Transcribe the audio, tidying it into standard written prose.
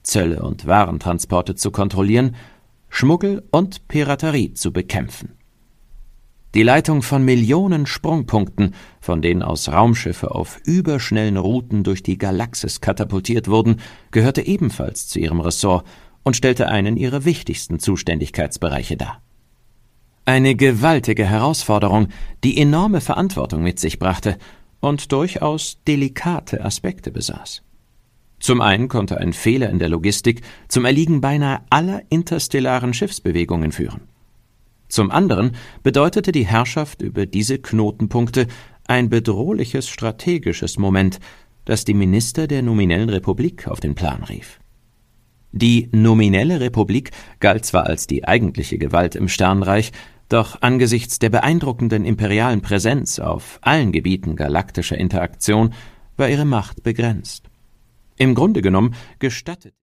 Zölle und Warentransporte zu kontrollieren, Schmuggel und Piraterie zu bekämpfen. Die Leitung von Millionen Sprungpunkten, von denen aus Raumschiffe auf überschnellen Routen durch die Galaxis katapultiert wurden, gehörte ebenfalls zu ihrem Ressort und stellte einen ihrer wichtigsten Zuständigkeitsbereiche dar. Eine gewaltige Herausforderung, die enorme Verantwortung mit sich brachte und durchaus delikate Aspekte besaß. Zum einen konnte ein Fehler in der Logistik zum Erliegen beinahe aller interstellaren Schiffsbewegungen führen. Zum anderen bedeutete die Herrschaft über diese Knotenpunkte ein bedrohliches strategisches Moment, das die Minister der nominellen Republik auf den Plan rief. Die nominelle Republik galt zwar als die eigentliche Gewalt im Sternenreich, doch angesichts der beeindruckenden imperialen Präsenz auf allen Gebieten galaktischer Interaktion war ihre Macht begrenzt. Im Grunde genommen gestattet